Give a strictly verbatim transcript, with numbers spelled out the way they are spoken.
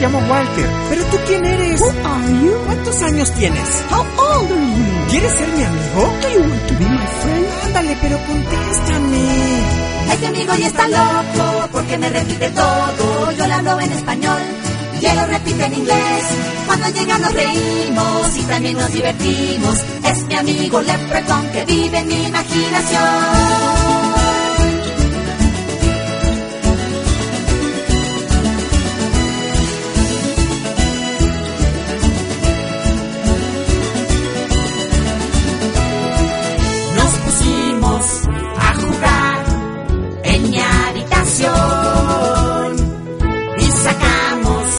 llamo Walter. ¿Pero tú quién eres? Who are you? ¿Cuántos años tienes? How old are you? ¿Quieres ser mi amigo? Do you want to be my friend? Ándale, pero contéstame. Este amigo ya está loco porque me repite todo. Yo le hablo en español y él lo repite en inglés. Cuando llega nos reímos y también nos divertimos. Es mi amigo Leprechaun que vive en mi imaginación.